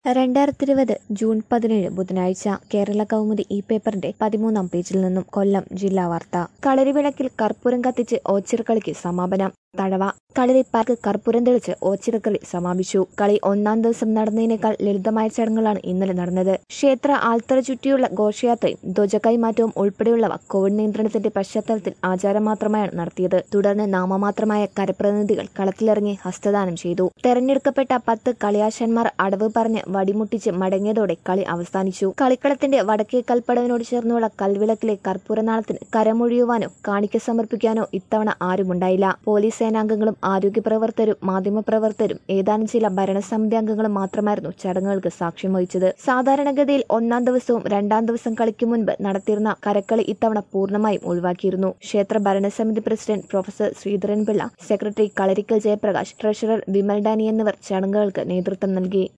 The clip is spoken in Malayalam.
2020 ജൂൺ 17 ബുധനാഴ്ച കേരള കൗമുദി ഈ പേപ്പറിന്റെ 13-ാം പേജിൽ നിന്നും കൊല്ലം ജില്ലാ വാർത്ത. കളരിവിളക്കിൽ കർപ്പൂരം കത്തിച്ച് ഓച്ചിറക്കളിക്ക് സമാപനം. തഴവ. കളരി പാർക്ക് കർപ്പൂരം തെളിച്ച് ഓച്ചിറക്കളി സമാപിച്ചു. കളി ഒന്നാം ദിവസം നടന്നതിനേക്കാൾ ലളിതമായ ചടങ്ങുകളാണ് ഇന്നലെ നടന്നത്. ക്ഷേത്ര ആൽത്തറ ചുറ്റിയുള്ള ഘോഷയാത്രയും ധ്വജകൈമാറ്റവും ഉൾപ്പെടെയുള്ളവ കോവിഡ് നിയന്ത്രണത്തിന്റെ പശ്ചാത്തലത്തിൽ ആചാരം മാത്രമായാണ് നടത്തിയത്. തുടർന്ന് നാമമാത്രമായ കരപ്രതിനിധികൾ കളത്തിലിറങ്ങി ഹസ്തദാനം ചെയ്തു. തെരഞ്ഞെടുക്കപ്പെട്ട 10 കളിയാശന്മാർ അടവ് പറഞ്ഞ് വടിമുട്ടിച്ച് മടങ്ങിയതോടെ കളി അവസാനിച്ചു. കളിക്കളത്തിന്റെ വടക്കേ കൽപ്പടവിനോട് ചേർന്നുള്ള കൽവിളക്കിലെ കർപ്പൂരനാളത്തിന് കരമൊഴിയുവാനോ കാണിക്ക സമർപ്പിക്കാനോ ഇത്തവണ ആരുമുണ്ടായില്ല. പോലീസ് സേനാംഗങ്ങളും ആരോഗ്യപ്രവർത്തകരും മാധ്യമപ്രവർത്തകരും ഏതാനും ചില ഭരണസമിതി അംഗങ്ങളും മാത്രമായിരുന്നു ചടങ്ങുകൾക്ക് സാക്ഷ്യം വഹിച്ചത്. സാധാരണഗതിയിൽ ഒന്നാം ദിവസവും രണ്ടാം ദിവസം കളിക്ക് മുൻപ് നടത്തിയിരുന്ന കരക്കളി ഇത്തവണ പൂർണ്ണമായും ഒഴിവാക്കിയിരുന്നു. ക്ഷേത്ര ഭരണസമിതി പ്രസിഡന്റ് പ്രൊഫസർ ശ്രീധരൻപിള്ള, സെക്രട്ടറി കളരിക്കൽ ജയപ്രകാശ്, ട്രഷറർ വിമൽ ഡാനി എന്നിവർ ചടങ്ങുകൾക്ക് നേതൃത്വം നൽകി.